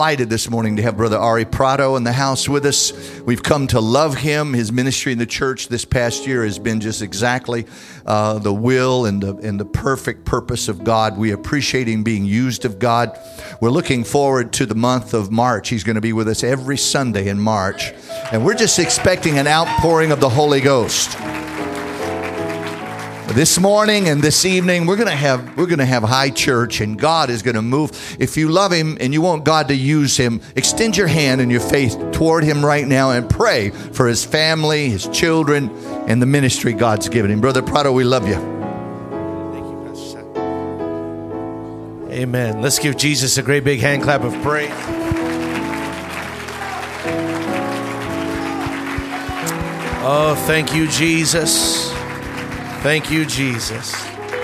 Excited this morning to have Brother Ari Prado in the house with us. We've come to love him. His ministry in the church this past year has been just exactly the will and the perfect purpose of God. We appreciate him being used of God. We're looking forward to the month of March. He's going to be with us every Sunday in March. And we're just expecting an outpouring of the Holy Ghost. This morning and this evening, we're going to have high church, and God is going to move. If you love him and you want God to use him, extend your hand and your faith toward him right now and pray for his family, his children, and the ministry God's given him. Brother Prado, we love you. Thank you, Pastor Sam. Amen. Let's give Jesus a great big hand clap of praise. Oh, thank you, Jesus. Thank you, Jesus.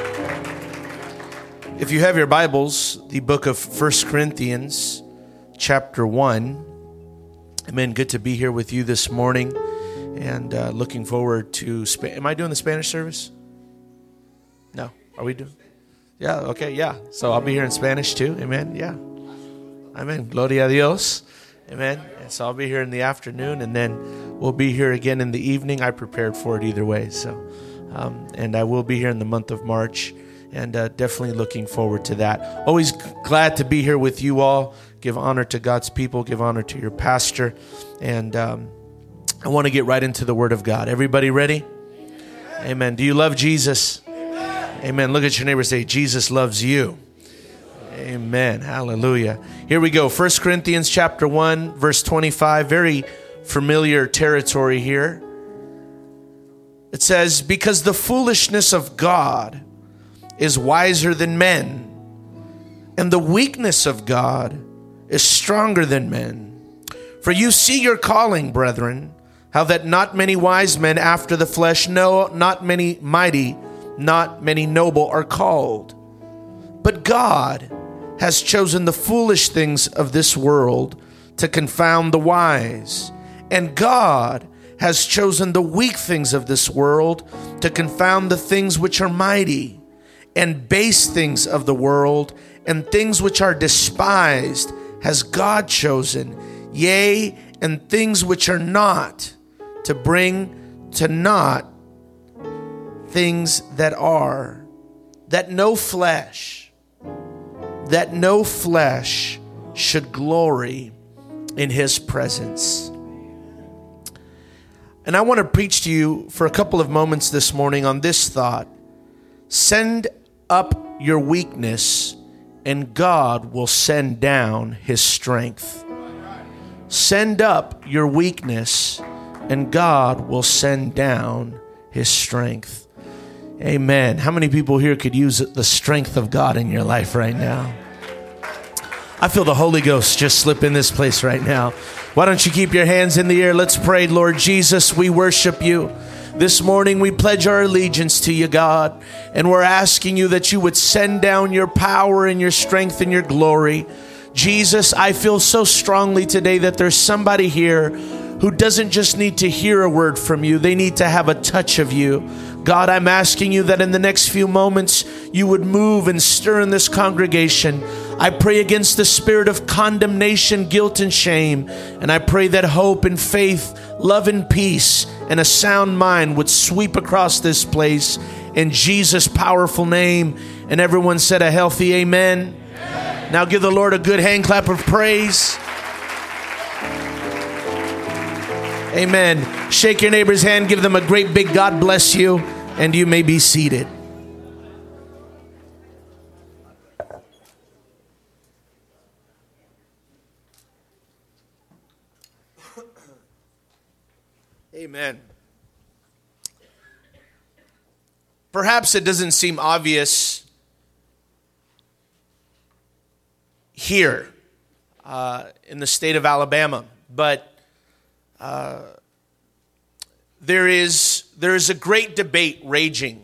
If you have your Bibles, the book of 1 Corinthians, chapter 1. Amen. Good to be here with you this morning, and looking forward to... Am I doing the Spanish service? No. Are we doing? Yeah, okay, yeah. So I'll be here in Spanish too. Amen. Yeah. Amen. Gloria a Dios. Amen. And so I'll be here in the afternoon, and then we'll be here again in the evening. I prepared for it either way, so... and I will be here in the month of March, and definitely looking forward to that. Always glad to be here with you all. Give honor to God's people. Give honor to your pastor. And I want to get right into the Word of God. Everybody ready? Amen. Amen. Do you love Jesus? Amen. Amen. Look at your neighbor and say, Jesus loves you. Amen. Hallelujah. Here we go. 1 Corinthians chapter 1, verse 25. Very familiar territory here. It says, because the foolishness of God is wiser than men, and the weakness of God is stronger than men. For you see your calling, brethren, how that not many wise men after the flesh, no, not many mighty, not many noble are called. But God has chosen the foolish things of this world to confound the wise, and God has chosen the weak things of this world to confound the things which are mighty, and base things of the world, and things which are despised has God chosen, yea, and things which are not, to bring to naught things that are, that no flesh should glory in his presence. And I want to preach to you for a couple of moments this morning on this thought. Send up your weakness, and God will send down his strength. Send up your weakness, and God will send down his strength. Amen. How many people here could use the strength of God in your life right now? I feel the Holy Ghost just slip in this place right now. Why don't you keep your hands in the air? Let's pray. Lord Jesus, we worship you. This morning we pledge our allegiance to you, God, and we're asking you that you would send down your power and your strength and your glory. Jesus, I feel so strongly today that there's somebody here who doesn't just need to hear a word from you. They need to have a touch of you. God, I'm asking you that in the next few moments, you would move and stir in this congregation. I pray against the spirit of condemnation, guilt, and shame. And I pray that hope and faith, love and peace, and a sound mind would sweep across this place in Jesus' powerful name. And everyone said a healthy amen. Amen. Now give the Lord a good hand clap of praise. Amen. Shake your neighbor's hand. Give them a great big God bless you. And you may be seated. Amen. Perhaps it doesn't seem obvious here in the state of Alabama, but there is a great debate raging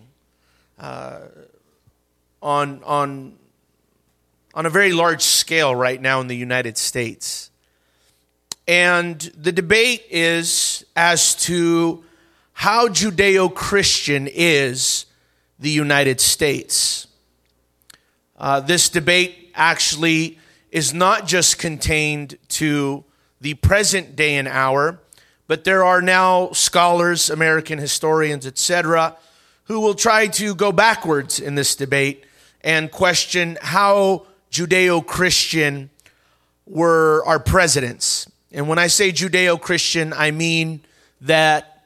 on a very large scale right now in the United States. And the debate is as to how Judeo-Christian is the United States. This debate actually is not just contained to the present day and hour, but there are now scholars, American historians, etc., who will try to go backwards in this debate and question how Judeo-Christian were our presidents. And when I say Judeo-Christian, I mean that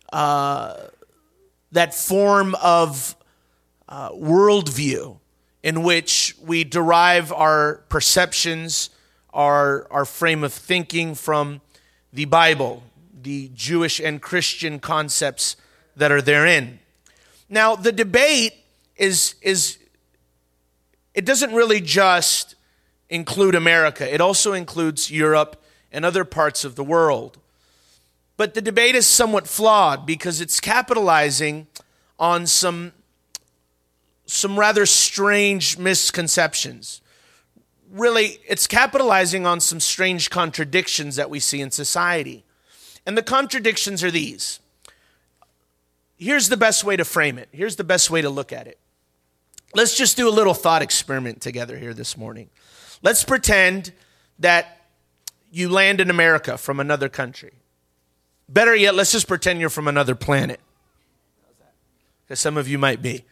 that form of worldview in which we derive our perceptions, our frame of thinking from the Bible, the Jewish and Christian concepts that are therein. Now, the debate is it doesn't really just include America. It also includes Europe and other parts of the world. But the debate is somewhat flawed because it's capitalizing on some rather strange misconceptions. Really, it's capitalizing on some strange contradictions that we see in society. And the contradictions are these. Here's the best way to frame it. Here's the best way to look at it. Let's just do a little thought experiment together here this morning. Let's pretend that you land in America from another country. Better yet, let's just pretend you're from another planet. Because some of you might be.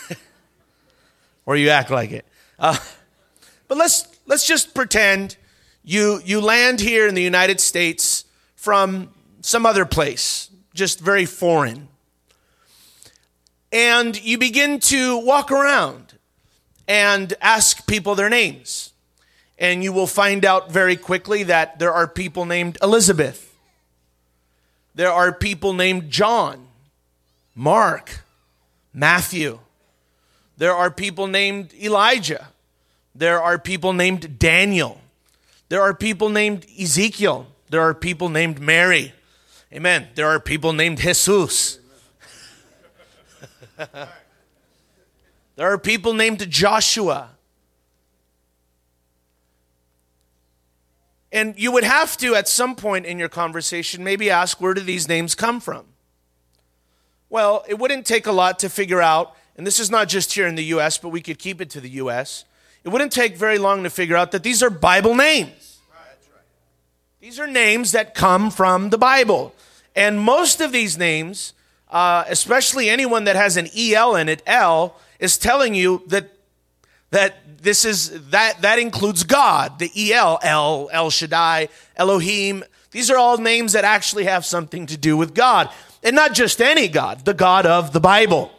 Or you act like it. But let's just pretend you land here in the United States from some other place, just very foreign. And you begin to walk around and ask people their names. And you will find out very quickly that there are people named Elizabeth. There are people named John, Mark, Matthew. There are people named Elijah. There are people named Daniel. There are people named Ezekiel. There are people named Mary. Amen. There are people named Jesus. There are people named Joshua. And you would have to, at some point in your conversation, maybe ask, where do these names come from? Well, it wouldn't take a lot to figure out, and this is not just here in the U.S., but we could keep it to the U.S. It wouldn't take very long to figure out that these are Bible names. That's right. These are names that come from the Bible. And most of these names, especially anyone that has an E-L in it, L, is telling you that this is that includes God. The E-L, El Shaddai, Elohim. These are all names that actually have something to do with God. And not just any God, the God of the Bible.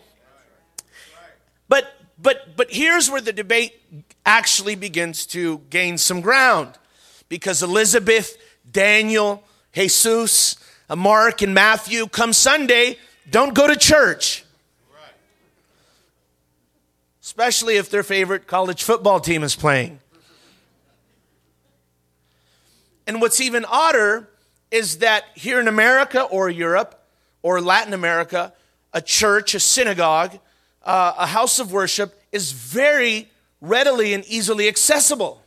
But here's where the debate actually begins to gain some ground. Because Elizabeth, Daniel, Jesus, Mark, and Matthew, come Sunday, don't go to church. Especially if their favorite college football team is playing. And what's even odder is that here in America or Europe or Latin America, a church, a synagogue, a house of worship is very readily and easily accessible.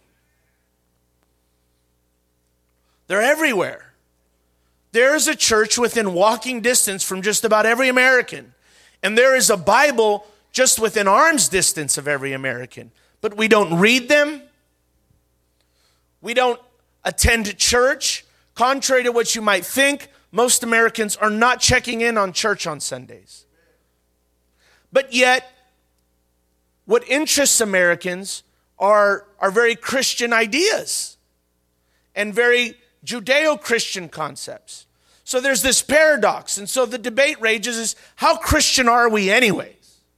They're everywhere. There is a church within walking distance from just about every American. And there is a Bible just within arm's distance of every American. But we don't read them. We don't attend church. Contrary to what you might think, most Americans are not checking in on church on Sundays. But yet, what interests Americans are very Christian ideas and very Judeo-Christian concepts. So there's this paradox. And so the debate rages is, how Christian are we anyways?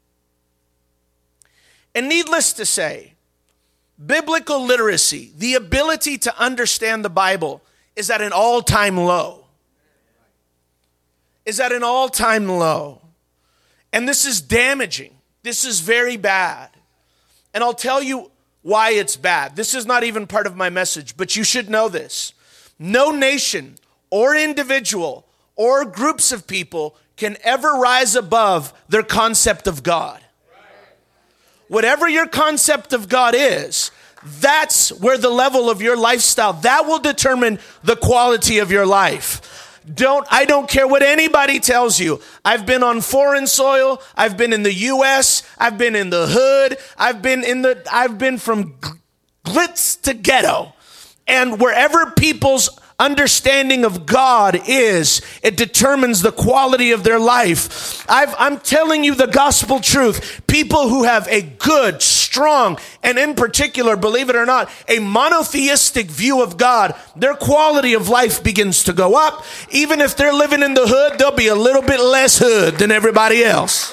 And needless to say, biblical literacy, the ability to understand the Bible, is at an all-time low. Is at an all-time low. And this is damaging. This is very bad. And I'll tell you why it's bad. This is not even part of my message, but you should know this. No nation or individual or groups of people can ever rise above their concept of God. Whatever your concept of God is, that's where the level of your lifestyle, that will determine the quality of your life. I don't care what anybody tells you. I've been on foreign soil. I've been in the U.S. I've been in the hood. I've been from glitz to ghetto. And wherever people's understanding of God is, it determines the quality of their life. I'm telling you the gospel truth. People who have a good, strong, and in particular, believe it or not, a monotheistic view of God, their quality of life begins to go up. Even if they're living in the hood, they'll be a little bit less hood than everybody else.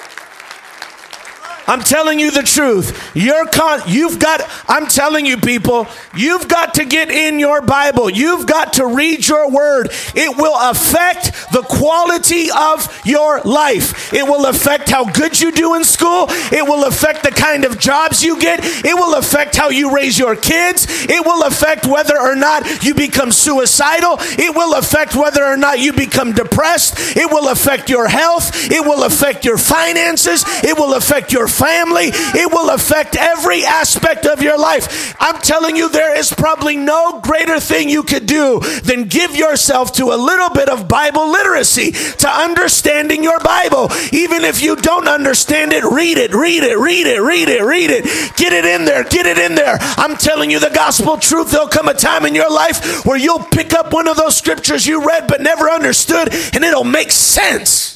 I'm telling you the truth. I'm telling you people, you've got to get in your Bible. You've got to read your word. It will affect the quality of your life. It will affect how good you do in school. It will affect the kind of jobs you get. It will affect how you raise your kids. It will affect whether or not you become suicidal. It will affect whether or not you become depressed. It will affect your health. It will affect your finances. It will affect your family. It will affect every aspect of your life. I'm telling you, there is probably no greater thing you could do than give yourself to a little bit of Bible literacy, to understanding your Bible. Even if you don't understand it, read it. Get it in there. I'm telling you the gospel truth. There'll come a time in your life where you'll pick up one of those scriptures you read but never understood, and it'll make sense.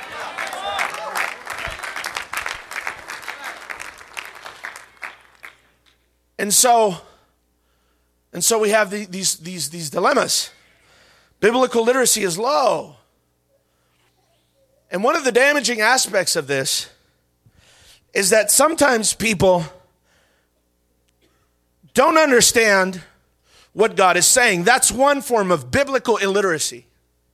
And so we have these dilemmas. Biblical literacy is low. And one of the damaging aspects of this is that sometimes people don't understand what God is saying. That's one form of biblical illiteracy.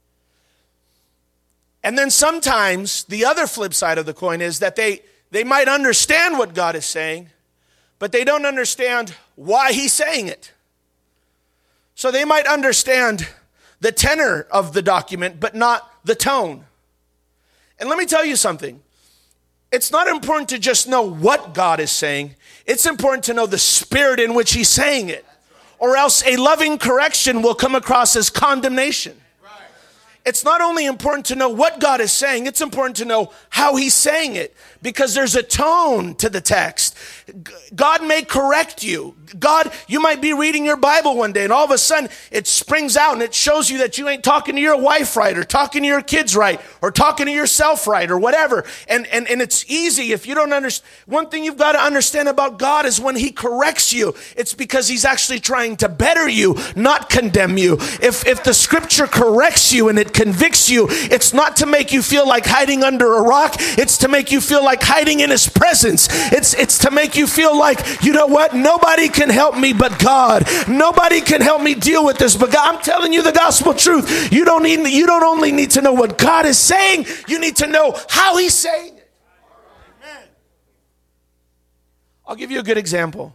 And then sometimes the other flip side of the coin is that they might understand what God is saying, but they don't understand why he's saying it. So they might understand the tenor of the document, but not the tone. And let me tell you something. It's not important to just know what God is saying. It's important to know the spirit in which he's saying it. Or else a loving correction will come across as condemnation. It's not only important to know what God is saying, it's important to know how he's saying it, because there's a tone to the text. God may correct you. You might be reading your Bible one day and all of a sudden it springs out and it shows you that you ain't talking to your wife right, or talking to your kids right, or talking to yourself right, or whatever. And it's easy if you don't understand. One thing you've got to understand about God is when he corrects you, it's because he's actually trying to better you, not condemn you. If the scripture corrects you and it convicts you, it's not to make you feel like hiding under a rock. It's to make you feel like hiding in his presence. It's to make you feel like, you know what? Nobody can help me but God. Nobody can help me deal with this but God. I'm telling you the gospel truth. You don't only need to know what God is saying, you need to know how he's saying it. Amen. I'll give you a good example.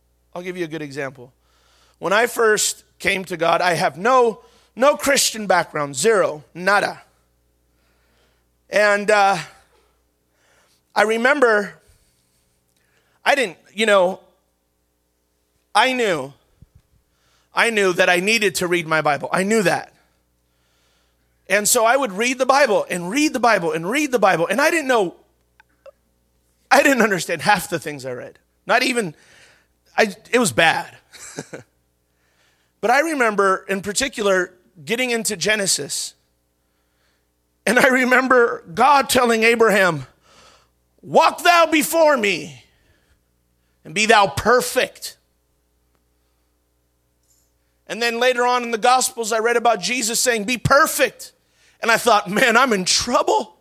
When I first came to God, I have no Christian background, zero, nada. And I remember, I knew that I needed to read my Bible. I knew that. And so I would read the Bible and read the Bible and read the Bible. And I didn't understand half the things I read. It was bad. But I remember in particular getting into Genesis. And I remember God telling Abraham, "Walk thou before me and be thou perfect." And then later on in the Gospels, I read about Jesus saying, "Be perfect." And I thought, man, I'm in trouble.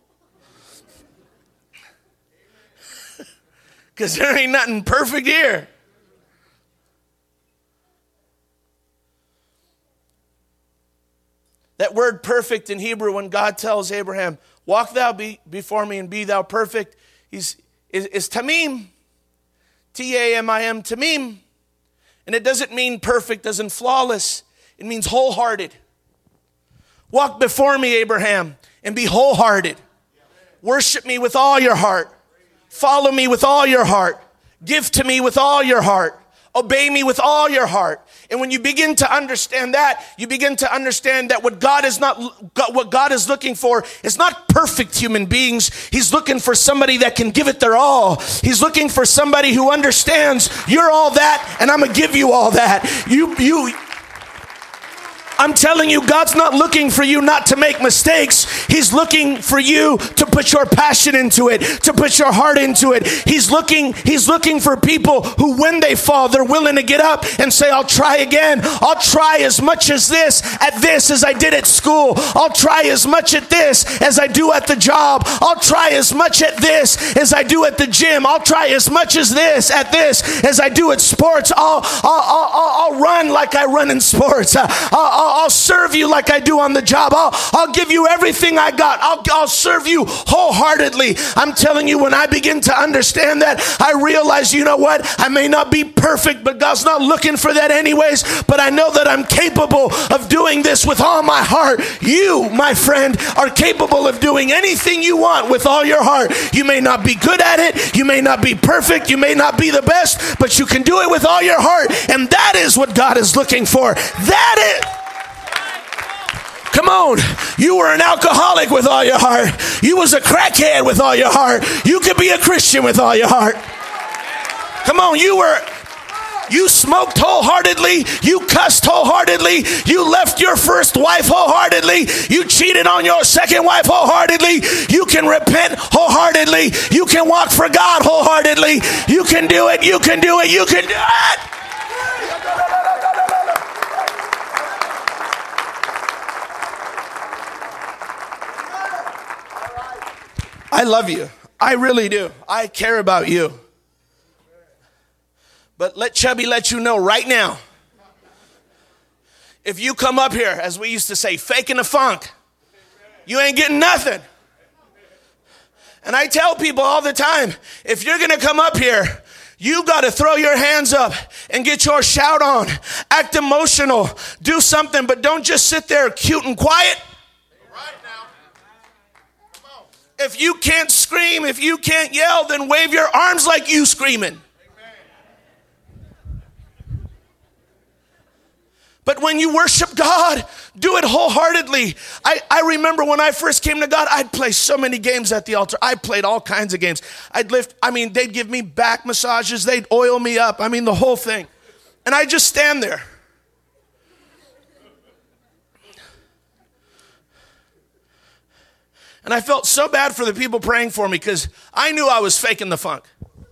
Because there ain't nothing perfect here. That word perfect in Hebrew, when God tells Abraham, "Walk thou before me and be thou perfect," is tamim. T-A-M-I-M, tamim. And it doesn't mean perfect as in flawless. It means wholehearted. Walk before me, Abraham, and be wholehearted. Worship me with all your heart. Follow me with all your heart. Give to me with all your heart. Obey me with all your heart. And when you begin to understand that, you begin to understand that what God is looking for is not perfect human beings. He's looking for somebody that can give it their all. He's looking for somebody who understands you're all that and I'm going to give you all that. I'm telling you, God's not looking for you not to make mistakes. He's looking for you to put your passion into it, to put your heart into it. He's looking for people who, when they fall, they're willing to get up and say, I'll try again. I'll try as much at this as I did at school. I'll try as much at this as I do at the job. I'll try as much at this as I do at the gym. I'll try as much as this as I do at sports. I'll run like I run in sports. I'll serve you like I do on the job. I'll give you everything I got. I'll serve you wholeheartedly. I'm telling you, when I begin to understand that, I realize, you know what? I may not be perfect, but God's not looking for that anyways. But I know that I'm capable of doing this with all my heart. You, my friend, are capable of doing anything you want with all your heart. You may not be good at it. You may not be perfect. You may not be the best, but you can do it with all your heart. And that is what God is looking for. That is... Come on, you were an alcoholic with all your heart. You was a crackhead with all your heart. You could be a Christian with all your heart. Come on, you smoked wholeheartedly. You cussed wholeheartedly. You left your first wife wholeheartedly. You cheated on your second wife wholeheartedly. You can repent wholeheartedly. You can walk for God wholeheartedly. You can do it. You can do it. You can do it. I love you. I really do. I care about you. But let Chubby let you know right now, if you come up here, as we used to say, faking the funk, you ain't getting nothing. And I tell people all the time, if you're going to come up here, you got to throw your hands up and get your shout on. Act emotional. Do something, but don't just sit there cute and quiet. If you can't scream, if you can't yell, then wave your arms like you screaming. But when you worship God, do it wholeheartedly. I remember when I first came to God, I'd play so many games at the altar. I played all kinds of games. They'd give me back massages. They'd oil me up. The whole thing. And I'd just stand there. And I felt so bad for the people praying for me because I knew I was faking the funk.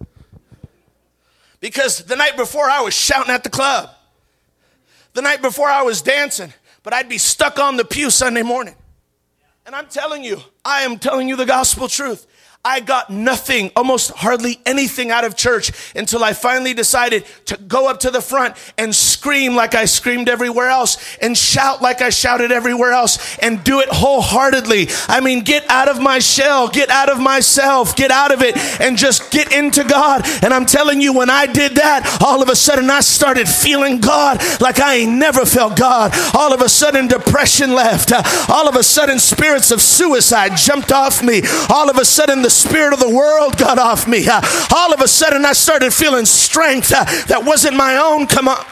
Because the night before I was shouting at the club. The night before I was dancing. But I'd be stuck on the pew Sunday morning. And I'm telling you, I am telling you the gospel truth. I got nothing, almost hardly anything out of church until I finally decided to go up to the front and scream like I screamed everywhere else and shout like I shouted everywhere else and do it wholeheartedly. Get out of my shell, get out of myself, get out of it and just get into God. And I'm telling you, when I did that, all of a sudden I started feeling God like I ain't never felt God. All of a sudden depression left. All of a sudden spirits of suicide jumped off me. All of a sudden the spirit of the world got off me. All of a sudden I started feeling strength that wasn't my own. Come on.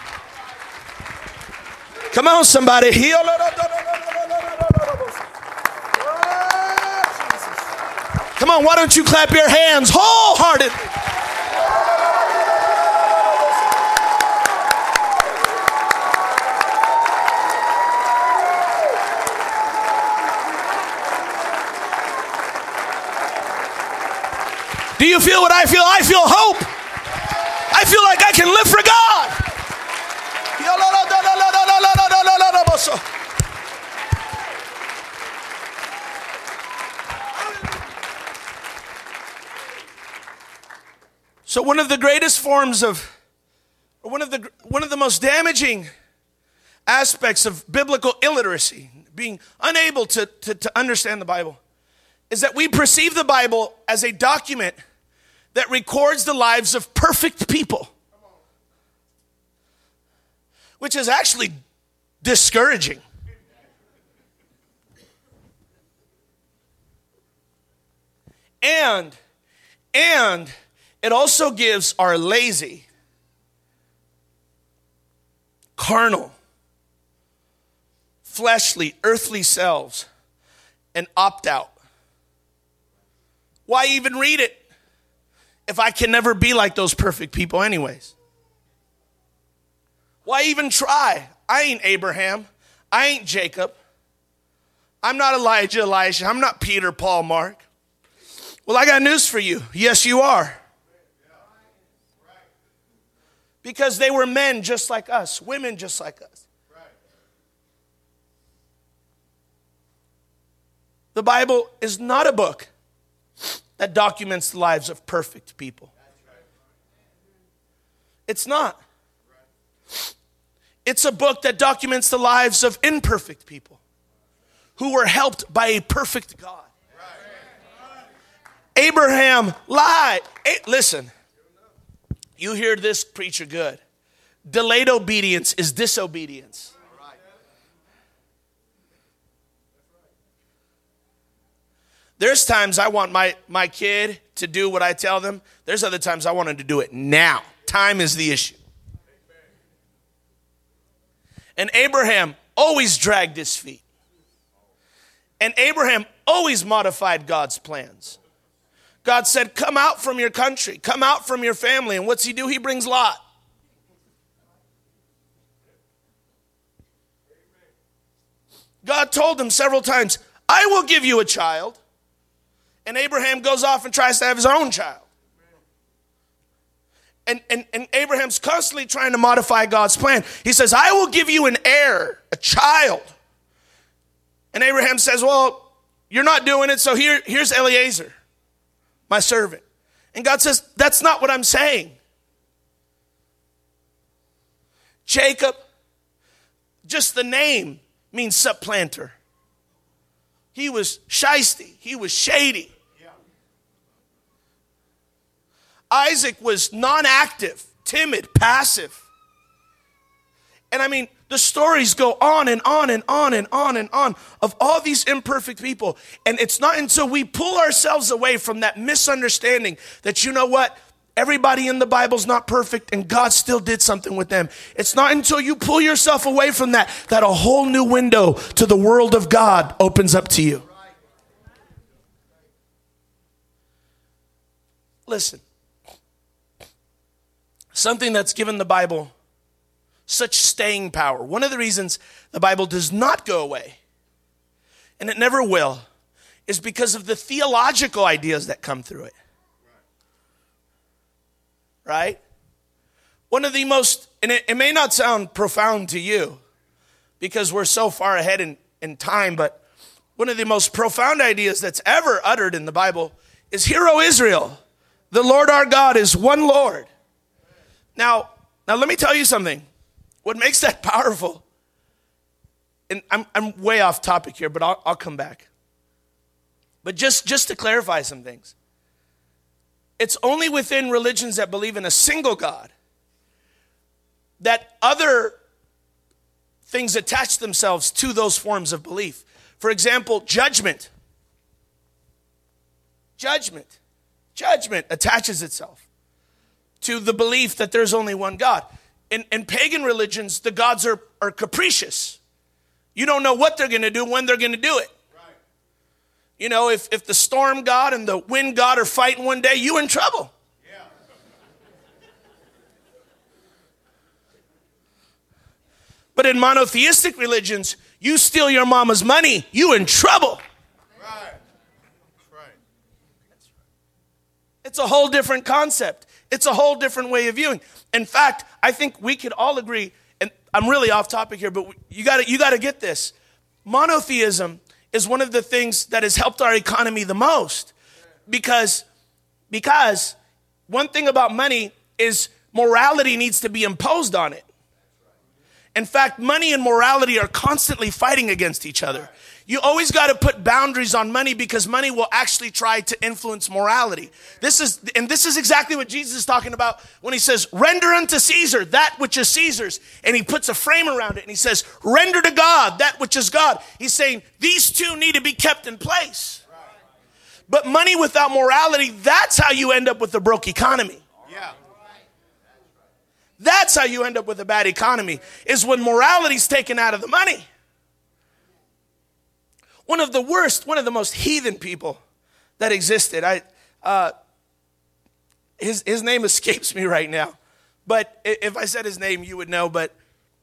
Come on, somebody. Come on, why don't you clap your hands wholeheartedly? Do you feel what I feel? I feel hope. I feel like I can live for God. So one of the greatest forms of, or one of the most damaging aspects of biblical illiteracy, being unable to understand the Bible, is that we perceive the Bible as a document that records the lives of perfect people, which is actually discouraging. And it also gives our lazy carnal, fleshly, earthly selves and opt out. Why even read it if I can never be like those perfect people anyways? Why even try? I ain't Abraham. I ain't Jacob. I'm not Elijah, Elisha. I'm not Peter, Paul, Mark. Well, I got news for you. Yes, you are. Because they were men just like us, women just like us. The Bible is not a book that documents the lives of perfect people. It's not. It's a book that documents the lives of imperfect people who were helped by a perfect God. Abraham lied. Listen, you hear this preacher good. Delayed obedience is disobedience. There's times I want my kid to do what I tell them. There's other times I want him to do it now. Time is the issue. And Abraham always dragged his feet. And Abraham always modified God's plans. God said, come out from your country, come out from your family. And what's he do? He brings Lot. God told him several times, I will give you a child. And Abraham goes off and tries to have his own child. And Abraham's constantly trying to modify God's plan. He says, I will give you an heir, a child. And Abraham says, well, you're not doing it, so here's Eliezer, my servant. And God says, that's not what I'm saying. Jacob, just the name means supplanter. He was shisty. He was shady. Isaac was non-active, timid, passive. And I mean, the stories go on and on and on and on and on of all these imperfect people. And it's not until we pull ourselves away from that misunderstanding that, you know what, everybody in the Bible's not perfect and God still did something with them. It's not until you pull yourself away from that a whole new window to the world of God opens up to you. Listen. Something that's given the Bible such staying power. One of the reasons the Bible does not go away, and it never will, is because of the theological ideas that come through it. Right? One of the most, and it may not sound profound to you because we're so far ahead in time, but one of the most profound ideas that's ever uttered in the Bible is, Hear, O Israel, the Lord our God is one Lord. Now let me tell you something. What makes that powerful, and I'm way off topic here, but I'll come back. But just to clarify some things. It's only within religions that believe in a single God that other things attach themselves to those forms of belief. For example, judgment. Judgment attaches itself to the belief that there's only one God. In pagan religions, the gods are capricious. You don't know what they're going to do, when they're going to do it. Right. You know, if the storm god and the wind god are fighting one day, you in trouble. Yeah. But in monotheistic religions, you steal your mama's money, you in trouble. Right. That's right. It's a whole different concept. It's a whole different way of viewing. In fact, I think we could all agree, and I'm really off topic here, but you got to get this. Monotheism is one of the things that has helped our economy the most. Because one thing about money is morality needs to be imposed on it. In fact, money and morality are constantly fighting against each other. You always got to put boundaries on money because money will actually try to influence morality. This is exactly what Jesus is talking about when he says, render unto Caesar that which is Caesar's. And he puts a frame around it and he says, render to God that which is God. He's saying these two need to be kept in place. But money without morality, that's how you end up with a broke economy. That's how you end up with a bad economy, is when morality's taken out of the money. One of the most heathen people that existed, his name escapes me right now. But if I said his name, you would know. But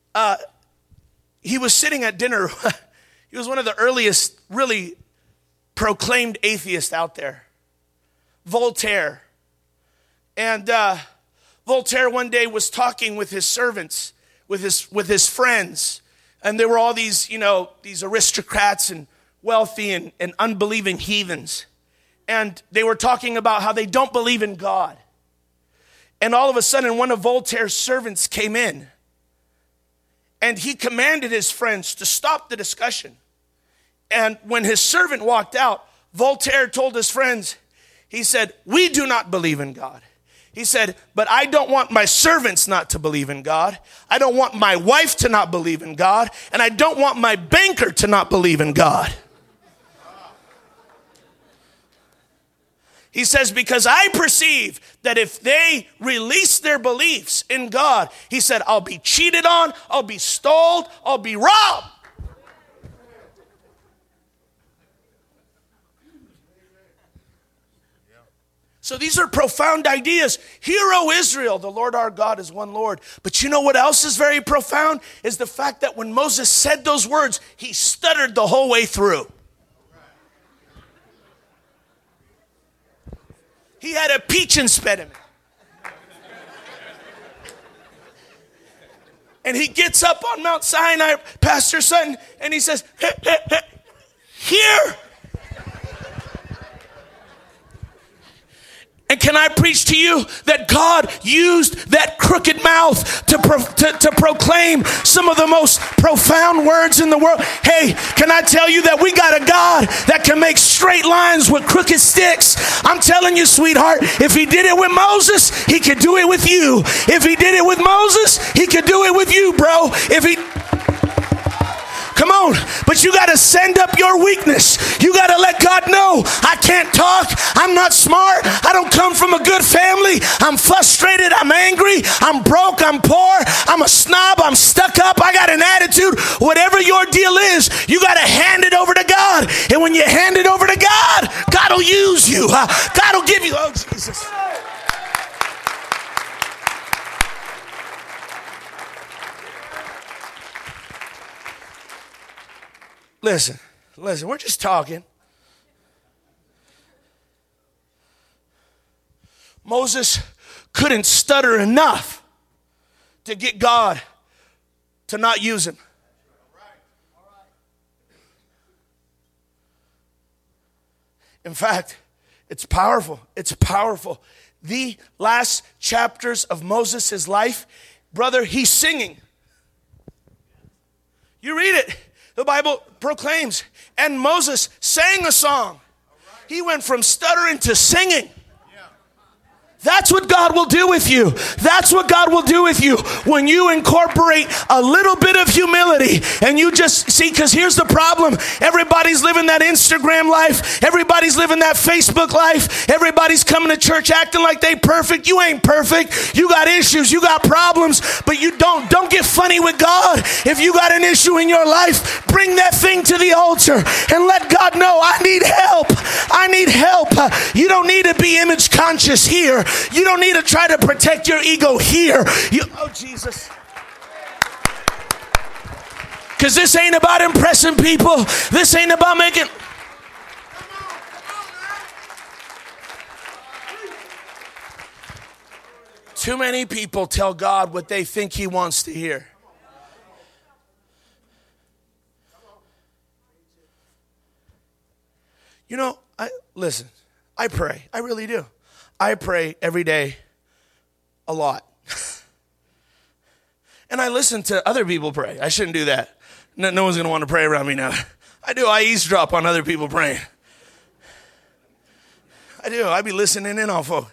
he was sitting at dinner. He was one of the earliest really proclaimed atheists out there, Voltaire. And Voltaire one day was talking with his servants, with his friends. And there were all these, these aristocrats and wealthy and unbelieving heathens. And they were talking about how they don't believe in God. And all of a sudden, one of Voltaire's servants came in. And he commanded his friends to stop the discussion. And when his servant walked out, Voltaire told his friends, he said, "We do not believe in God." He said, "But I don't want my servants not to believe in God. I don't want my wife to not believe in God. And I don't want my banker to not believe in God." He says, because I perceive that if they release their beliefs in God, he said, I'll be cheated on, I'll be stole, I'll be robbed. So these are profound ideas. Hear, O Israel, the Lord our God is one Lord. But you know what else is very profound? Is the fact that when Moses said those words, he stuttered the whole way through. He had a speech impediment. And he gets up on Mount Sinai, Pastor Sutton, and he says, "Here." And can I preach to you that God used that crooked mouth to proclaim some of the most profound words in the world? Hey, can I tell you that we got a God that can make straight lines with crooked sticks? I'm telling you, sweetheart, if he did it with Moses, he could do it with you. If he did it with Moses, he could do it with you, bro. Come on, but you got to send up your weakness. You got to let God know, I can't talk, I'm not smart, I don't come from a good family, I'm frustrated, I'm angry, I'm broke, I'm poor, I'm a snob, I'm stuck up, I got an attitude. Whatever your deal is, you got to hand it over to God. And when you hand it over to God, God will use you. God will give you, oh Jesus. Listen, we're just talking. Moses couldn't stutter enough to get God to not use him. In fact, it's powerful. It's powerful. The last chapters of Moses' life, brother, he's singing. You read it. The Bible proclaims, and Moses sang a song. He went from stuttering to singing. That's what God will do with you. That's what God will do with you when you incorporate a little bit of humility and you just see, because here's the problem. Everybody's living that Instagram life. Everybody's living that Facebook life. Everybody's coming to church acting like they perfect. You ain't perfect. You got issues. You got problems, but you don't get funny with God. If you got an issue in your life, bring that thing to the altar and let God know, I need help. I need help. You don't need to be image conscious here. You don't need to try to protect your ego here. Oh, Jesus. Because this ain't about impressing people. This ain't about making... Too many people tell God what they think he wants to hear. You know, listen, I pray. I really do. I pray every day a lot. And I listen to other people pray. I shouldn't do that. No one's going to want to pray around me now. I do. I eavesdrop on other people praying. I do. I be listening in on folks.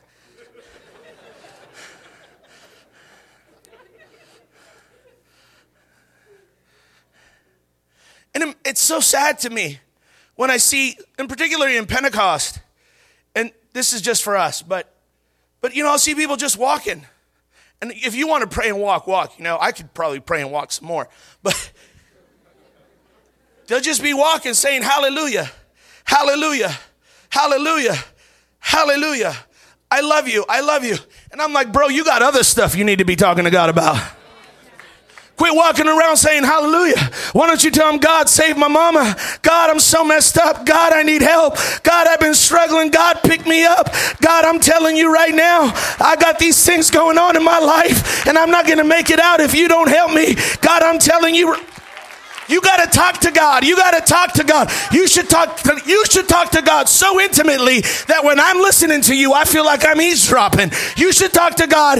And it's so sad to me when I see, and particularly in Pentecost, and this is just for us, but you know, I'll see people just walking. And if you want to pray and walk, walk. You know, I could probably pray and walk some more. But they'll just be walking saying, hallelujah, hallelujah, hallelujah, hallelujah. I love you, I love you. And I'm like, bro, you got other stuff you need to be talking to God about. Quit walking around saying hallelujah. Why don't you tell him, God, save my mama. God, I'm so messed up. God, I need help. God, I've been struggling. God, pick me up. God, I'm telling you right now, I got these things going on in my life, and I'm not going to make it out if you don't help me. God, I'm telling you, you got to talk to God. You got to talk to God. You should talk to God so intimately that when I'm listening to you, I feel like I'm eavesdropping. You should talk to God.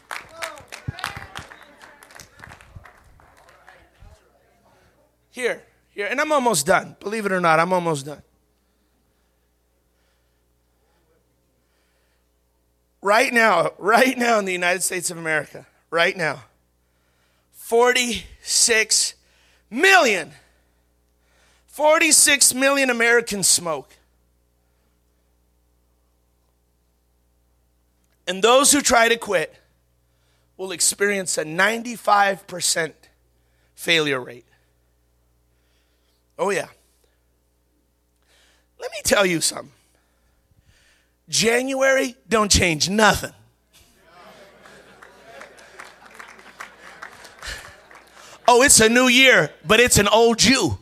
Here, and I'm almost done. Believe it or not, I'm almost done. Right now in the United States of America, right now, 46 million Americans smoke. And those who try to quit will experience a 95% failure rate. Oh, yeah. Let me tell you something. January don't change nothing. Oh, it's a new year, but it's an old Jew.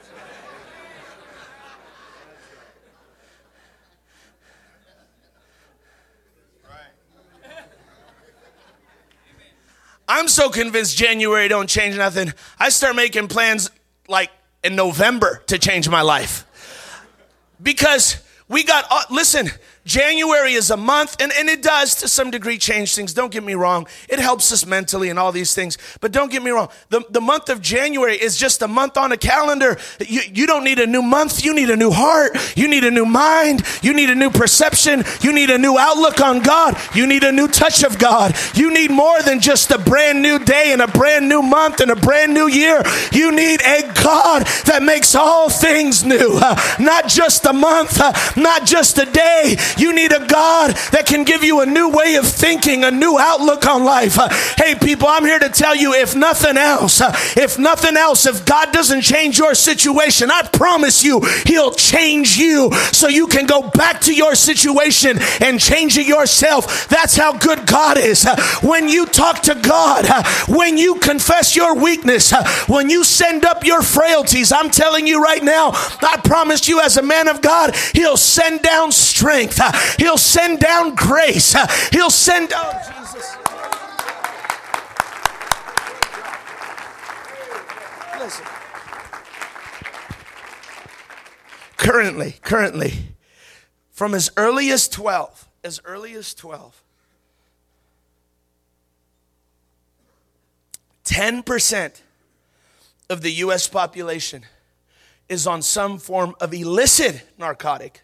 I'm so convinced January don't change nothing. I start making plans like in November to change my life. Because listen, January is a month, and it does to some degree change things. Don't get me wrong. It helps us mentally and all these things. But don't get me wrong. The month of January is just a month on a calendar. You don't need a new month. You need a new heart. You need a new mind. You need a new perception. You need a new outlook on God. You need a new touch of God. You need more than just a brand new day and a brand new month and a brand new year. You need a God that makes all things new. Not just a month, not just a day. You need a God that can give you a new way of thinking, a new outlook on life. Hey, people, I'm here to tell you, if nothing else, if God doesn't change your situation, I promise you, he'll change you so you can go back to your situation and change it yourself. That's how good God is. When you talk to God, when you confess your weakness, when you send up your frailties, I'm telling you right now, I promise you, as a man of God, he'll send down strength. He'll send down grace. He'll send down Jesus. Listen. Currently, from as early as 12, 10% of the U.S. population is on some form of illicit narcotic.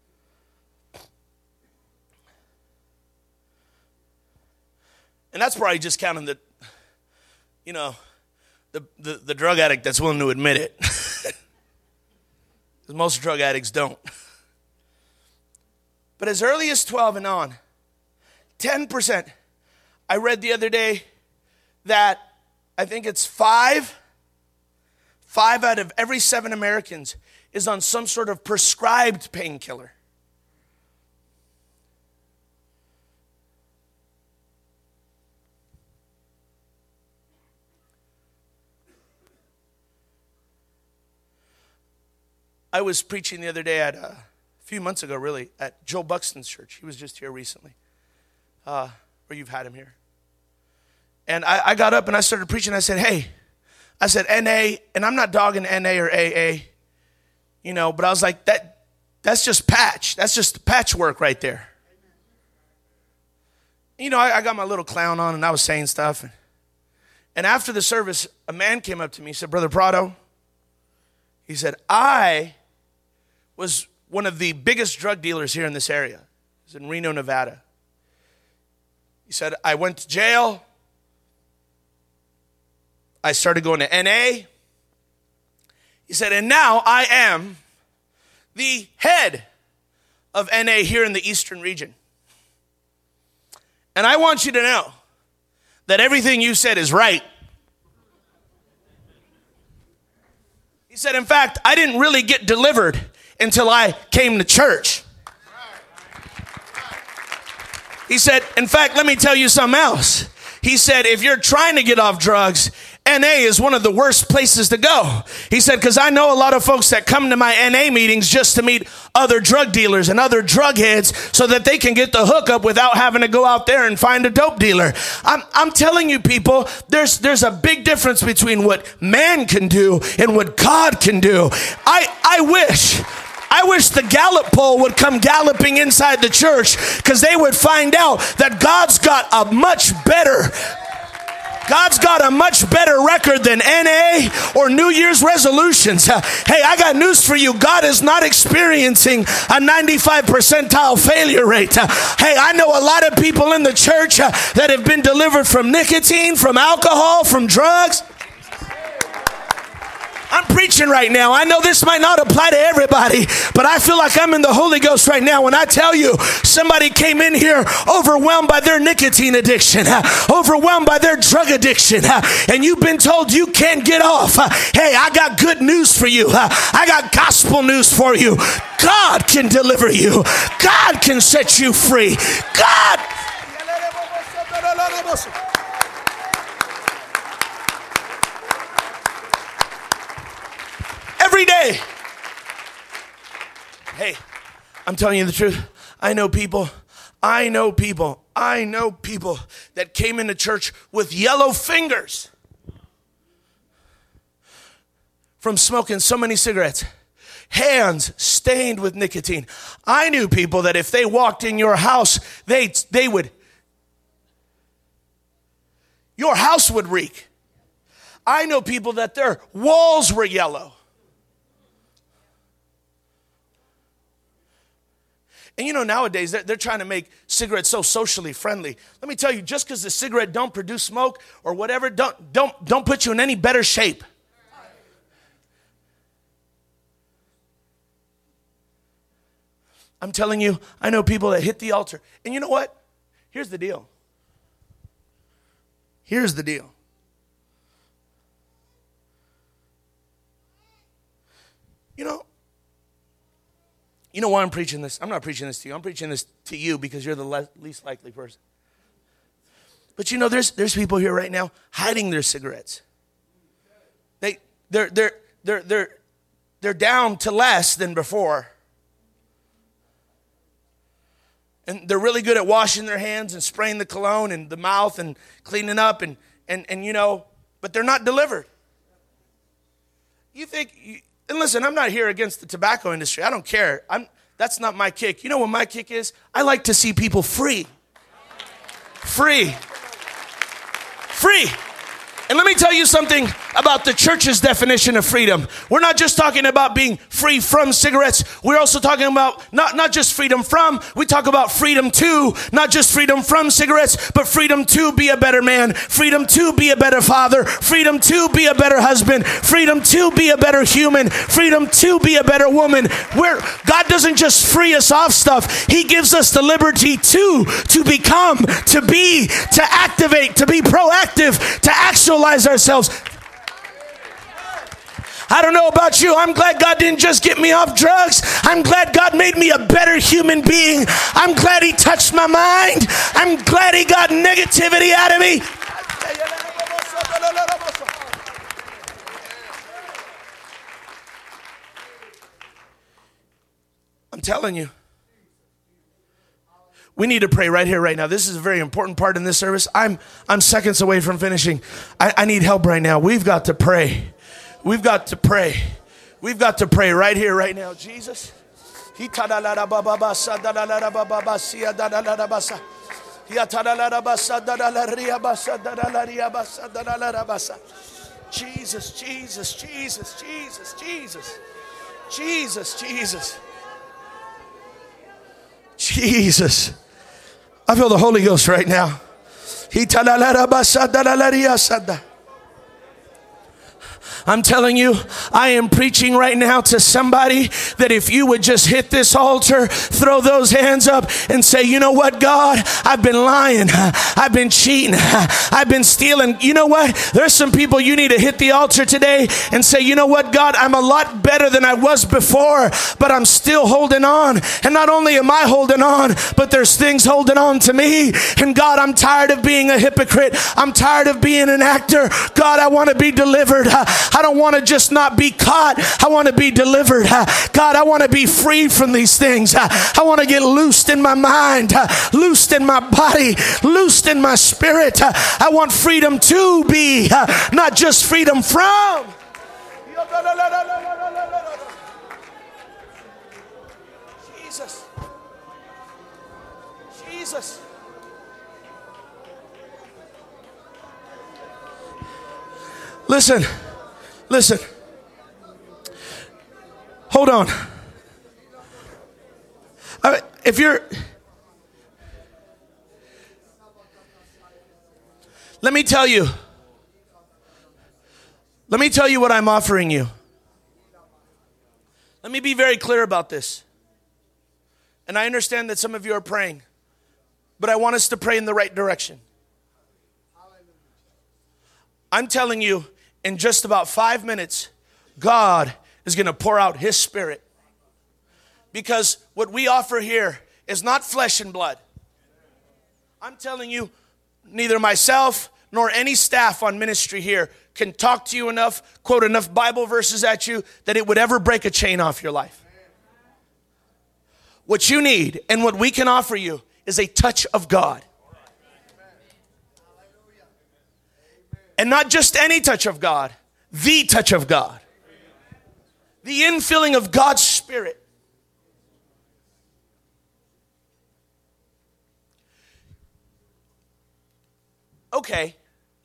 And that's probably just counting the drug addict that's willing to admit it. Because most drug addicts don't. But as early as 12 and on, 10%. I read the other day that I think it's 5 out of every 7 Americans is on some sort of prescribed painkiller. I was preaching the other day at a few months ago, really, at Joe Buxton's church. He was just here recently, or you've had him here. And I got up and I started preaching. I said, hey, NA, and I'm not dogging NA or AA, but I was like, that's just patch. That's just patchwork right there. I got my little clown on and I was saying stuff. And after the service, a man came up to me. He said, Brother Prado, he said, I was one of the biggest drug dealers here in this area. It was in Reno, Nevada. He said, I went to jail. I started going to NA. He said, and now I am the head of NA here in the eastern region. And I want you to know that everything you said is right. He said, in fact, I didn't really get delivered until I came to church. He said, in fact, let me tell you something else. He said, if you're trying to get off drugs, NA is one of the worst places to go. He said, because I know a lot of folks that come to my NA meetings just to meet other drug dealers and other drug heads so that they can get the hookup without having to go out there and find a dope dealer. I'm telling you, people, there's a big difference between what man can do and what God can do. I wish the Gallup poll would come galloping inside the church, because they would find out that God's got a much better record than NA or New Year's resolutions. Hey, I got news for you. God is not experiencing a 95 percentile failure rate. Hey, I know a lot of people in the church that have been delivered from nicotine, from alcohol, from drugs. I'm preaching right now. I know this might not apply to everybody, but I feel like I'm in the Holy Ghost right now when I tell you somebody came in here overwhelmed by their nicotine addiction, overwhelmed by their drug addiction, and you've been told you can't get off. Hey, I got good news for you. I got gospel news for you. God can deliver you. God can set you free. God. Every day. Hey, I'm telling you the truth. I know people that came into church with yellow fingers from smoking so many cigarettes, hands stained with nicotine. I knew people that if they walked in your house, your house would reek. I know people that their walls were yellow. And you know, nowadays, they're trying to make cigarettes so socially friendly. Let me tell you, just because the cigarette don't produce smoke or whatever, don't put you in any better shape. I'm telling you, I know people that hit the altar. And you know what? Here's the deal. Here's the deal. You know why I'm preaching this? I'm not preaching this to you. I'm preaching this to you because you're the least likely person. But you know, there's people here right now hiding their cigarettes. They're down to less than before. And they're really good at washing their hands and spraying the cologne in the mouth and cleaning up and you know, but they're not delivered. And listen, I'm not here against the tobacco industry. I don't care. That's not my kick. You know what my kick is? I like to see people free. Free. Free. And let me tell you something about the church's definition of freedom. We're not just talking about being free from cigarettes. We're also talking about not just freedom from, we talk about freedom to, not just freedom from cigarettes, but freedom to be a better man, freedom to be a better father, freedom to be a better husband, freedom to be a better human, freedom to be a better woman. Where God doesn't just free us off stuff. He gives us the liberty to become, to be, to activate, to be proactive, to actualize ourselves. I don't know about you. I'm glad God didn't just get me off drugs. I'm glad God made me a better human being. I'm glad He touched my mind. I'm glad He got negativity out of me. I'm telling you. We need to pray right here, right now. This is a very important part in this service. I'm seconds away from finishing. I need help right now. We've got to pray. We've got to pray. We've got to pray right here, right now. Jesus. Jesus, Jesus, Jesus, Jesus, Jesus. Jesus, Jesus. Jesus. I feel the Holy Ghost right now. I'm telling you, I am preaching right now to somebody that if you would just hit this altar, throw those hands up and say, you know what, God, I've been lying. I've been cheating. I've been stealing. You know what? There's some people you need to hit the altar today and say, you know what, God, I'm a lot better than I was before, but I'm still holding on. And not only am I holding on, but there's things holding on to me. And God, I'm tired of being a hypocrite. I'm tired of being an actor. God, I want to be delivered. I don't want to just not be caught. I want to be delivered. God, I want to be free from these things. I want to get loosed in my mind, loosed in my body, loosed in my spirit. I want freedom to be, not just freedom from. Jesus. Jesus. Listen. Hold on. If you're, let me tell you what I'm offering you. Let me be very clear about this. And I understand that some of you are praying, but I want us to pray in the right direction. I'm telling you, in just about 5 minutes, God is going to pour out His Spirit. Because what we offer here is not flesh and blood. I'm telling you, neither myself nor any staff on ministry here can talk to you enough, quote enough Bible verses at you that it would ever break a chain off your life. What you need and what we can offer you is a touch of God. And not just any touch of God, the touch of God. The infilling of God's Spirit. Okay.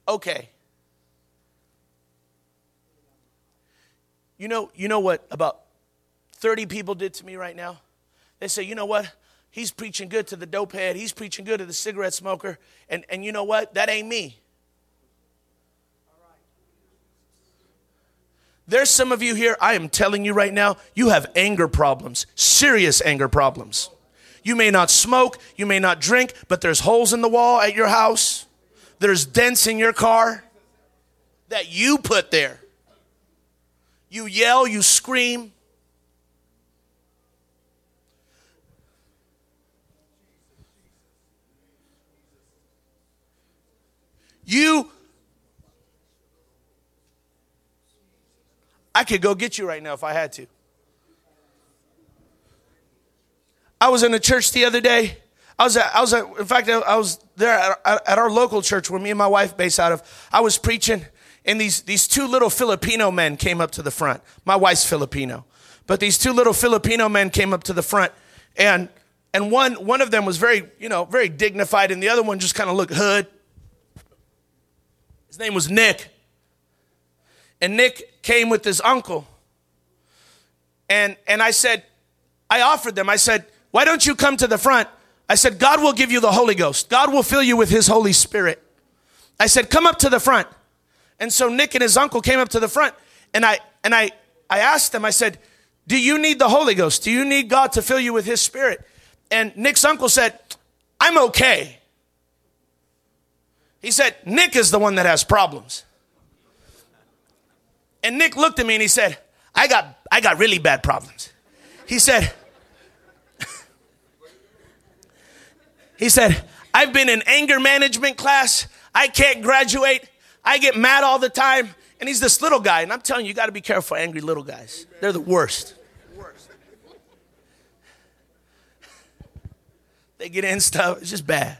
You know what about 30 people did to me right now? They say, you know what? He's preaching good to the dope head. He's preaching good to the cigarette smoker. And you know what? That ain't me. There's some of you here, I am telling you right now, you have anger problems, serious anger problems. You may not smoke, you may not drink, but there's holes in the wall at your house. There's dents in your car that you put there. You yell, you scream. I could go get you right now if I had to. I was in a church the other day. I was there at our local church where me and my wife based out of. I was preaching, and these two little Filipino men came up to the front. My wife's Filipino, but these two little Filipino men came up to the front, and one of them was very dignified, and the other one just kind of looked hood. His name was Nick. And Nick came with his uncle. And I offered them, I said, why don't you come to the front? I said, God will give you the Holy Ghost. God will fill you with His Holy Spirit. I said, come up to the front. And so Nick and his uncle came up to the front. And I asked them, I said, do you need the Holy Ghost? Do you need God to fill you with His Spirit? And Nick's uncle said, I'm okay. He said, Nick is the one that has problems. And Nick looked at me and he said, I got really bad problems. He said, I've been in anger management class. I can't graduate. I get mad all the time. And he's this little guy. And I'm telling you, you got to be careful, angry little guys. They're the worst. They get in stuff. It's just bad.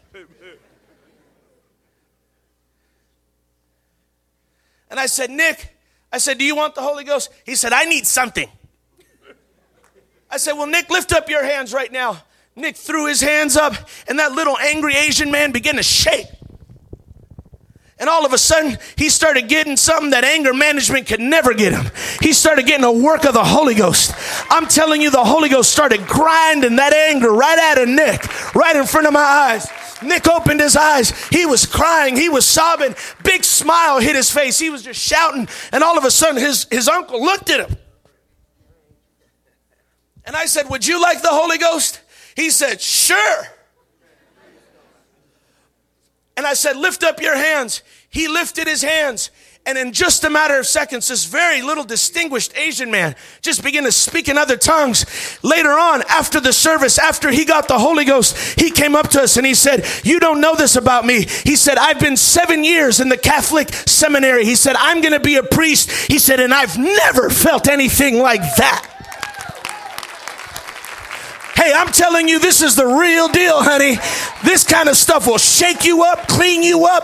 And I said, Nick, do you want the Holy Ghost? He said, I need something. I said, well, Nick, lift up your hands right now. Nick threw his hands up, and that little angry Asian man began to shake. And all of a sudden, he started getting something that anger management could never get him. He started getting a work of the Holy Ghost. I'm telling you, the Holy Ghost started grinding that anger right out of Nick, right in front of my eyes. Nick opened his eyes. He was crying. He was sobbing. Big smile hit his face. He was just shouting. And all of a sudden, his uncle looked at him. And I said, would you like the Holy Ghost? He said, sure. And I said, lift up your hands. He lifted his hands. And in just a matter of seconds, this very little distinguished Asian man just began to speak in other tongues. Later on, after the service, after he got the Holy Ghost, he came up to us and he said, you don't know this about me. He said, I've been 7 years in the Catholic seminary. He said, I'm going to be a priest. He said, and I've never felt anything like that. Hey, I'm telling you, this is the real deal, honey. This kind of stuff will shake you up, clean you up,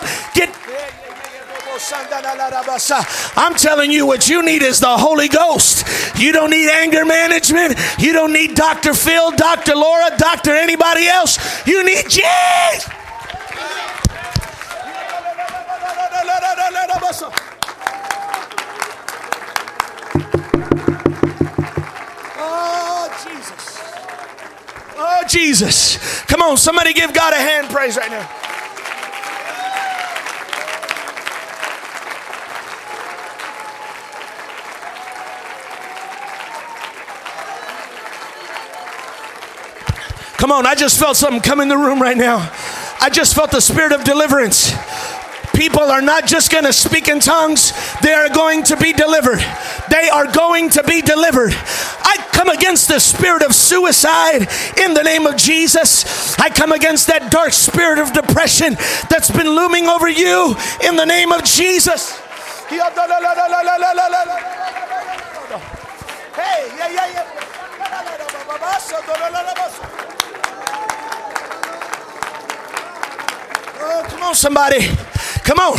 I'm telling you, what you need is the Holy Ghost. You don't need anger management. You don't need Dr. Phil, Dr. Laura, Dr. anybody else. You need Jesus. Oh, Jesus. Oh, Jesus. Come on, somebody give God a hand praise right now. Come on, I just felt something come in the room right now. I just felt the spirit of deliverance. People are not just going to speak in tongues. They are going to be delivered. They are going to be delivered. I come against the spirit of suicide in the name of Jesus. I come against that dark spirit of depression that's been looming over you in the name of Jesus. Hey, yeah. Oh, come on, somebody. Come on.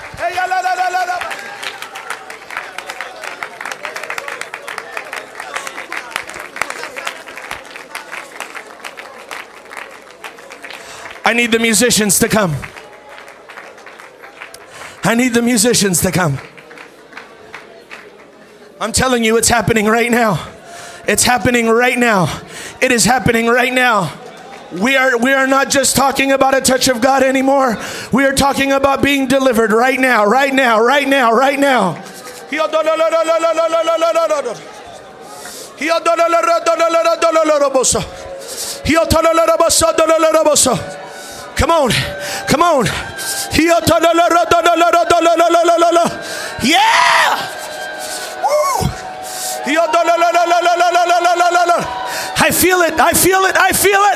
I need the musicians to come. I need the musicians to come. I'm telling you, it's happening right now. It's happening right now. It is happening right now. We are not just talking about a touch of God anymore. We are talking about being delivered right now, right now, right now, right now. Come on, come on. Yeah. Woo. I feel it, I feel it, I feel it.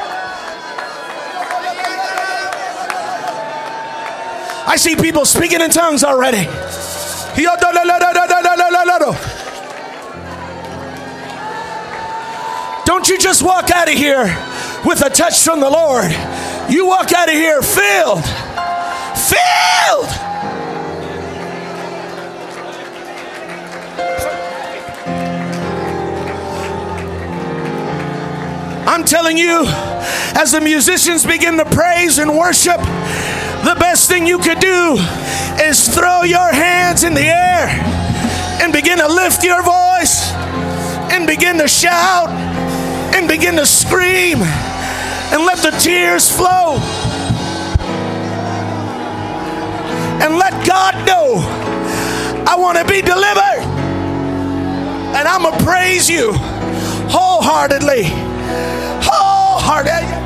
I see people speaking in tongues already. Don't you just walk out of here with a touch from the Lord. You walk out of here filled. Filled. I'm telling you, as the musicians begin to praise and worship, the best thing you could do is throw your hands in the air and begin to lift your voice and begin to shout and begin to scream and let the tears flow and let God know, I want to be delivered and I'm going to praise you wholeheartedly. Wholeheartedly.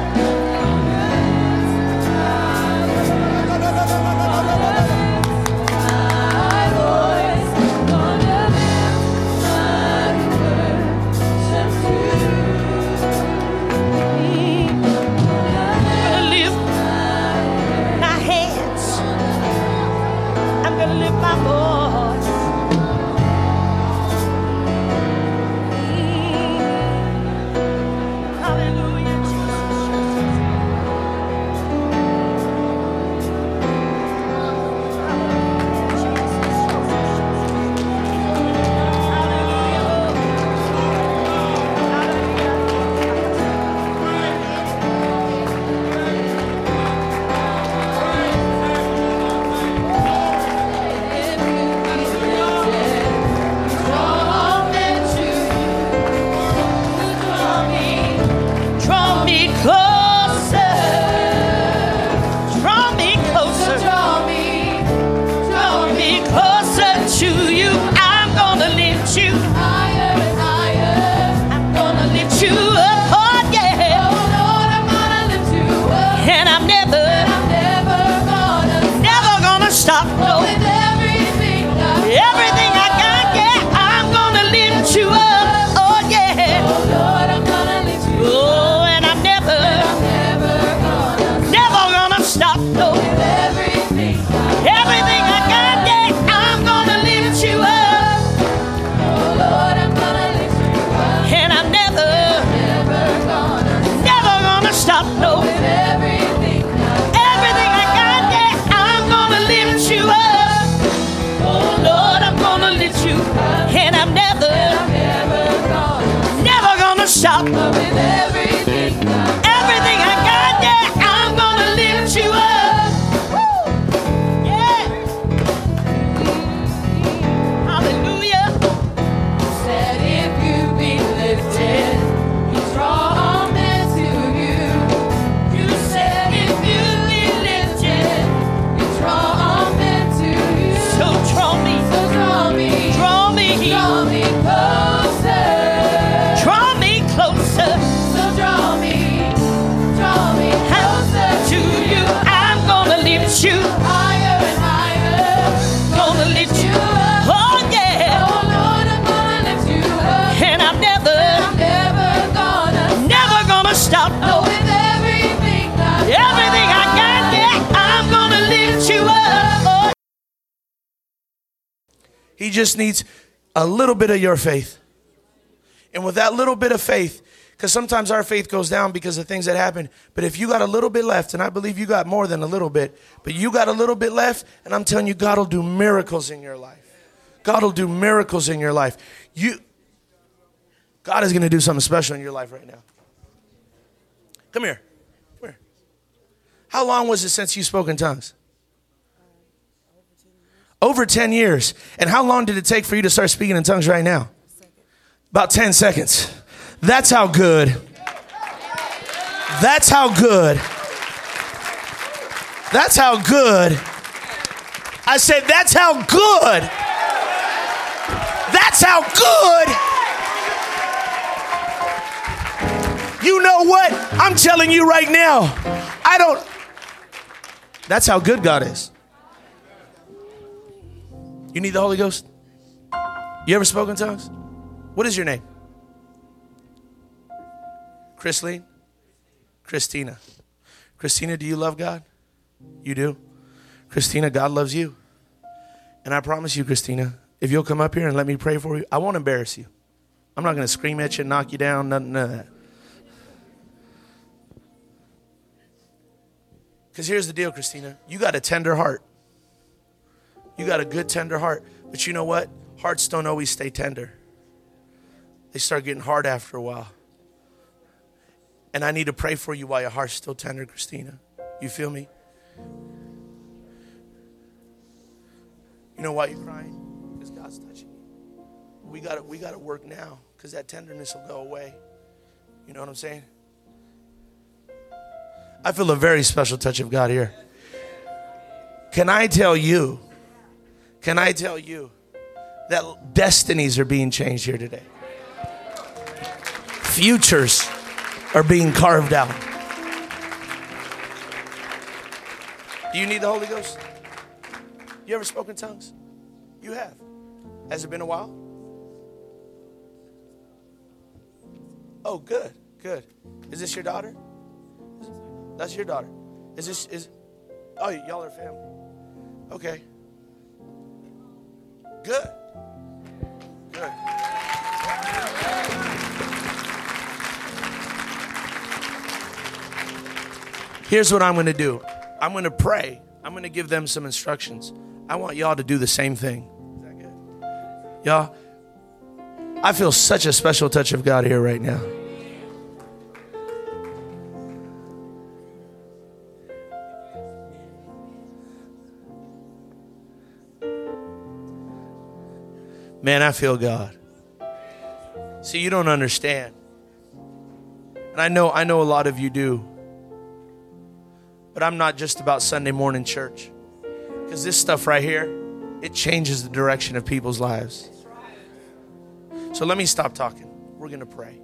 He just needs a little bit of your faith. And with that little bit of faith, because sometimes our faith goes down because of things that happen. But if you got a little bit left, and I believe you got more than a little bit, but you got a little bit left, and I'm telling you, God will do miracles in your life. God will do miracles in your life. God is going to do something special in your life right now. Come here. Come here. How long was it since you spoke in tongues? Over 10 years. And how long did it take for you to start speaking in tongues right now? About 10 seconds. That's how good. That's how good. That's how good. I said, that's how good. That's how good. You know what? I'm telling you right now. That's how good God is. You need the Holy Ghost? You ever spoke in tongues? What is your name? Christine? Christina. Christina, do you love God? You do? Christina, God loves you. And I promise you, Christina, if you'll come up here and let me pray for you, I won't embarrass you. I'm not going to scream at you, knock you down, none of that. Because here's the deal, Christina. You got a tender heart. You got a good, tender heart. But you know what? Hearts don't always stay tender. They start getting hard after a while. And I need to pray for you while your heart's still tender, Christina. You feel me? You know why you're crying? Because God's touching you. We got to work now, because that tenderness will go away. You know what I'm saying? I feel a very special touch of God here. Can I tell you that destinies are being changed here today? Futures are being carved out. Do you need the Holy Ghost? You ever spoken in tongues? You have. Has it been a while? Oh, good, good. Is this your daughter? That's your daughter. Oh, y'all are family. Okay. Good. Good. Here's what I'm going to do. I'm going to pray. I'm going to give them some instructions. I want y'all to do the same thing. Is that good? Y'all, I feel such a special touch of God here right now. Man, I feel God. See, you don't understand. And I know a lot of you do. But I'm not just about Sunday morning church. Because this stuff right here, it changes the direction of people's lives. So let me stop talking. We're going to pray.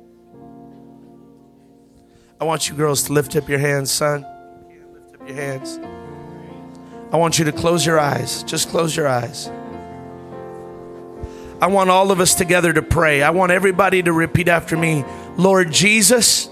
I want you girls to lift up your hands, son. Lift up your hands. I want you to close your eyes. Just close your eyes. I want all of us together to pray. I want everybody to repeat after me. Lord Jesus,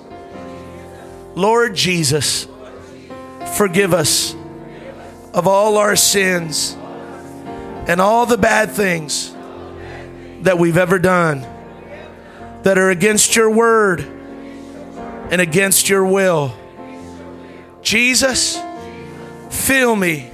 forgive us of all our sins and all the bad things that we've ever done that are against your word and against your will. Jesus, fill me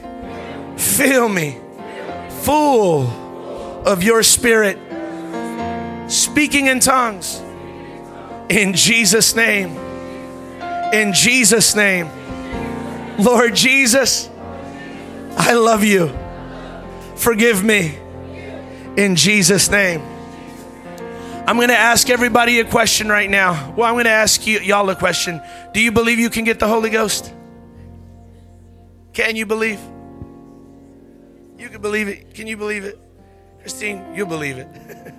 full of your spirit, speaking in tongues. In Jesus' name. In Jesus' name. Lord Jesus, I love you. Forgive me. In Jesus' name. I'm going to ask everybody a question right now. Well, I'm going to ask y'all a question. Do you believe you can get the Holy Ghost? Can you believe? You can believe it. Can you believe it? Christine, you believe it.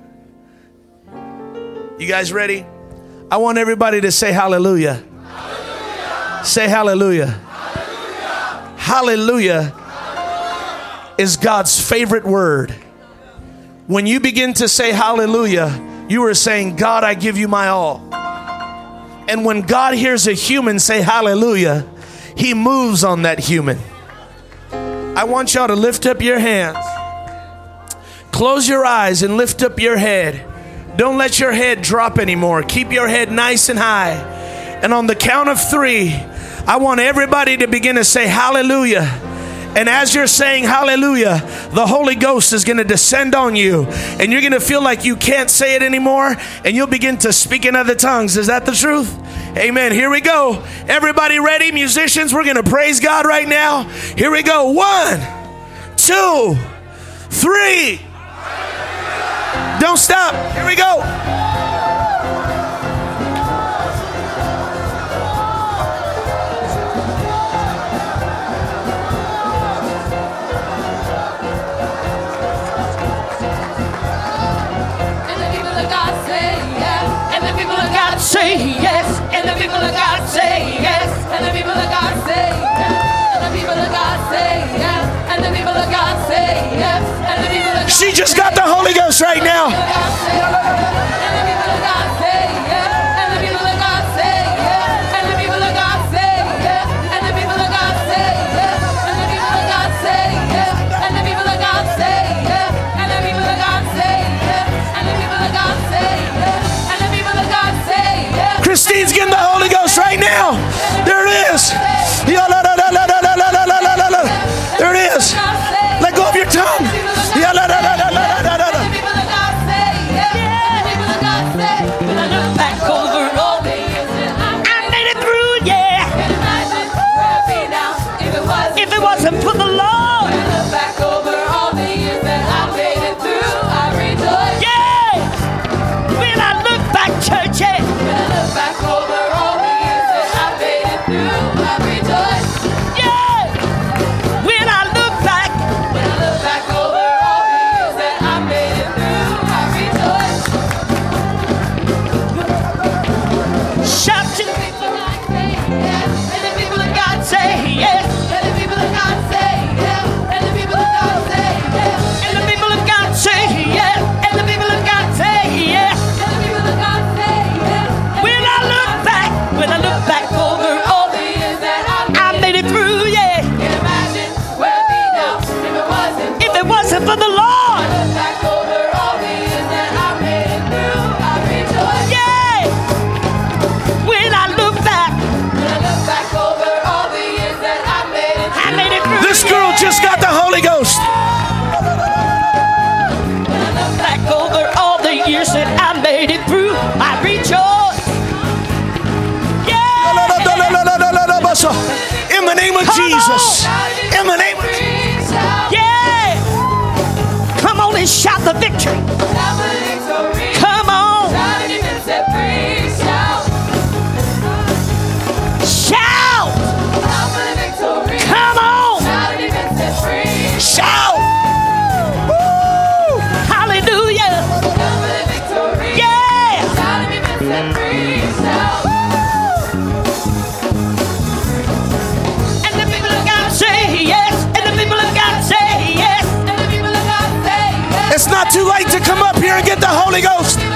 You guys ready? I want everybody to say hallelujah. Hallelujah. Say hallelujah. Hallelujah. Hallelujah. Hallelujah is God's favorite word. When you begin to say hallelujah, you are saying, God, I give you my all. And when God hears a human say hallelujah, he moves on that human. I want y'all to lift up your hands. close your eyes and lift up your head. Don't let your head drop anymore. Keep your head nice and high. And on the count of 3, I want everybody to begin to say hallelujah. And as you're saying hallelujah, the Holy Ghost is going to descend on you. And you're going to feel like you can't say it anymore. And you'll begin to speak in other tongues. Is that the truth? Amen. Here we go. Everybody ready? Musicians, we're going to praise God right now. Here we go. 1, 2, 3. Don't stop. Here we go. Say yes, and the people of God say yes, and the people of God say yes, and the people of God say yes, and the people of God say yes, and the people of God. She just got the Holy Ghost right now. And the people of God say yes, and the people of God say yes, and the people of God say yes, and the people of God say yes, and the people of God say yes, and the people of God say yes, and the people of God say yes, and the people of God say yes, and the people of God say. Christine's getting the Holy Ghost right now. There it is. There it is. Let go of your tongue. Back over all the years I made it through, yeah. If it wasn't for the Lord. Back over all the years that I made it through, I rejoice. Yeah. When I look back, church, yeah. Back over all the years that I made it through, I rejoice. Yeah. When I look back over all the years that I made it through, I rejoice. Shout to the people of God, say yes, and the people of God say yes, and the people of God say yes, and the people of God say yes, and the people of God say yes, and the people of God say yes, and the people of God say yes. When I look back over all the years that I made it through, yeah. Can't imagine where I'd be now if it wasn't for the Lord. Look back over all the years that I made it through, I rejoice. Yeah. When I look back over all the years that I made it through. This girl just got the Holy Ghost. When I look back over all the years that I made it through, I rejoice. In the name of Jesus. In the name of Jesus. Yeah. Come on and shout the victory. Come on. Shout. Come on. Shout. Woo. Hallelujah. Yeah. And the people of God say yes, and the people of God say yes, and the people of God say yes. It's not too late to come up here and get the Holy Ghost.